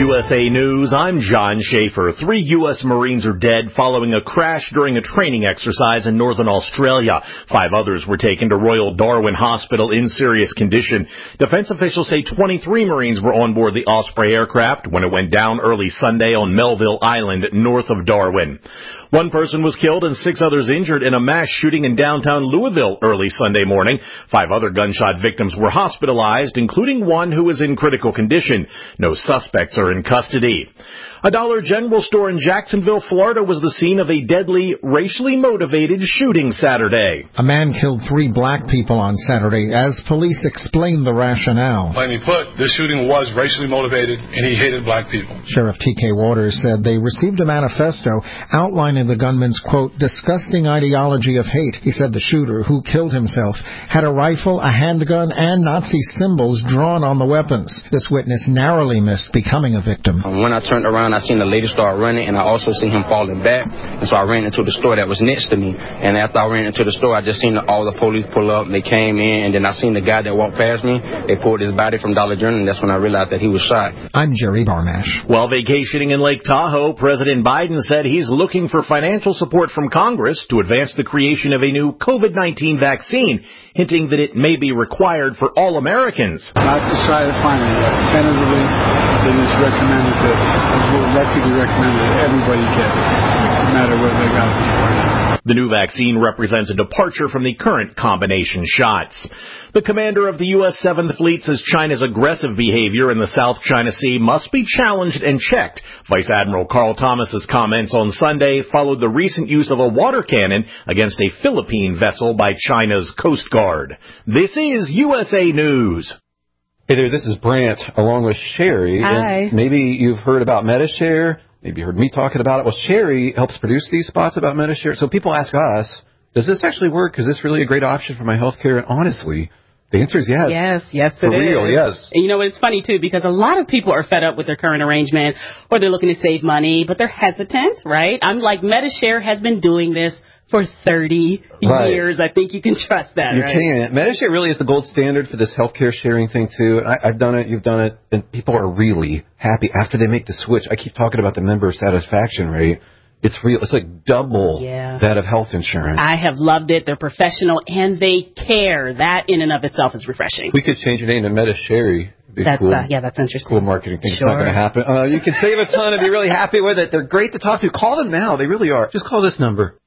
USA News, I'm John Schaefer. 3 U.S. Marines are dead following a crash during a training exercise in northern Australia. 5 others were taken to Royal Darwin Hospital in serious condition. Defense officials say 23 Marines were on board the Osprey aircraft when it went down early Sunday on Melville Island, north of Darwin. 1 person was killed and 6 others injured in a mass shooting in downtown Louisville early Sunday morning. 5 other gunshot victims were hospitalized, including one who is in critical condition. No suspects are in custody. A Dollar General store in Jacksonville, Florida was the scene of a deadly, racially motivated shooting Saturday. A man killed 3 black people on Saturday as police explained the rationale. Plainly put, this shooting was racially motivated and he hated black people. Sheriff T.K. Waters said they received a manifesto outlining the gunman's, quote, disgusting ideology of hate. He said the shooter, who killed himself, had a rifle, a handgun, and Nazi symbols drawn on the weapons. This witness narrowly missed becoming a victim. When I turned around, I seen the lady start running, and I also seen him falling back. And so I ran into the store that was next to me. And after I ran into the store, I just seen all the police pull up. They came in, and then I seen the guy that walked past me. They pulled his body from Dollar General, and that's when I realized that he was shot. I'm Jerry Barnash. While vacationing in Lake Tahoe, President Biden said he's looking for financial support from Congress to advance the creation of a new COVID-19 vaccine, hinting that it may be required for all Americans. Not decided finally yet. Tentatively, it is recommended that, likely to be recommended that everybody get it, no matter whether they got it before or not. The new vaccine represents a departure from the current combination shots. The commander of the U.S. 7th Fleet says China's aggressive behavior in the South China Sea must be challenged and checked. Vice Admiral Carl Thomas's comments on Sunday followed the recent use of a water cannon against a Philippine vessel by China's Coast Guard. This is USA News. Hey there, this is Brant along with Sherry. Hi. And maybe you've heard about Medi-Share. Maybe you heard me talking about it. Well, Sherry helps produce these spots about Medi-Share. So people ask us, does this actually work? Is this really a great option for my health care? And honestly, the answer is yes. Yes, for real, yes. And you know, it's funny, too, because a lot of people are fed up with their current arrangement or they're looking to save money, but they're hesitant, right? I'm like, Medi-Share has been doing this for 30 years. I think you can trust that, you right? You can. Medi-Share really is the gold standard for this healthcare sharing thing, too. I've done it, you've done it, and people are really happy after they make the switch. I keep talking about the member satisfaction rate. It's real. It's like double that of health insurance. I have loved it. They're professional, and they care. That in and of itself is refreshing. We could change your name to Medi-Share. That's cool. That's interesting. Cool marketing thing. Sure. It's not going to happen. You can save a ton and be really happy with it. They're great to talk to. Call them now. They really are. Just call this number,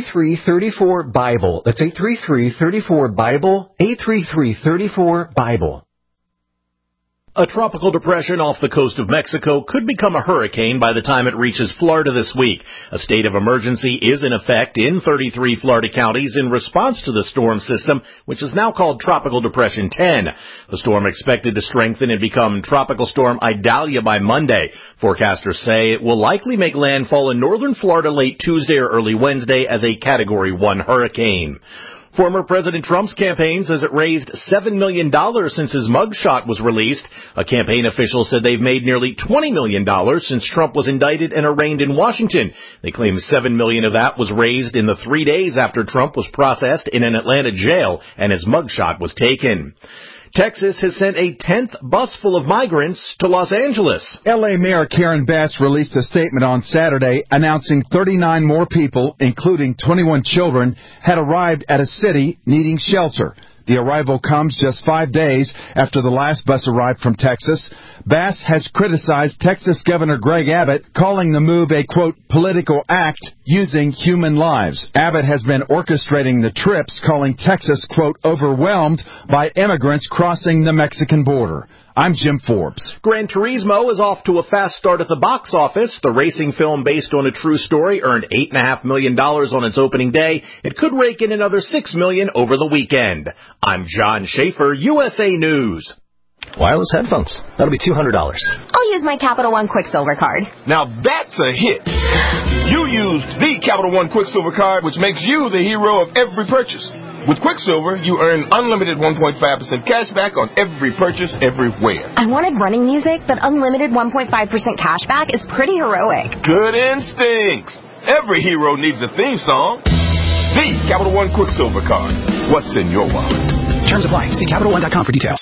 833-34-BIBLE. That's 833-34-BIBLE. 833-34-BIBLE. A tropical depression off the coast of Mexico could become a hurricane by the time it reaches Florida this week. A state of emergency is in effect in 33 Florida counties in response to the storm system, which is now called Tropical Depression 10. The storm expected to strengthen and become Tropical Storm Idalia by Monday. Forecasters say it will likely make landfall in northern Florida late Tuesday or early Wednesday as a Category 1 hurricane. Former President Trump's campaign says it raised $7 million since his mugshot was released. A campaign official said they've made nearly $20 million since Trump was indicted and arraigned in Washington. They claim $7 million of that was raised in the 3 days after Trump was processed in an Atlanta jail and his mugshot was taken. Texas has sent a 10th bus full of migrants to Los Angeles. L.A. Mayor Karen Bass released a statement on Saturday announcing 39 more people, including 21 children, had arrived at a city needing shelter. The arrival comes just 5 days after the last bus arrived from Texas. Bass has criticized Texas Governor Greg Abbott, calling the move a, quote, political act using human lives. Abbott has been orchestrating the trips, calling Texas, quote, overwhelmed by immigrants crossing the Mexican border. I'm Jim Forbes. Gran Turismo is off to a fast start at the box office. The racing film based on a true story earned $8.5 million on its opening day. It could rake in another $6 million over the weekend. I'm John Schaefer, USA News. Wireless headphones. That'll be $200. I'll use my Capital One Quicksilver card. Now that's a hit. You used the Capital One Quicksilver card, which makes you the hero of every purchase. With Quicksilver, you earn unlimited 1.5% cash back on every purchase everywhere. I wanted running music, but unlimited 1.5% cash back is pretty heroic. Good instincts. Every hero needs a theme song. The Capital One Quicksilver card. What's in your wallet? Terms apply. See CapitalOne.com for details.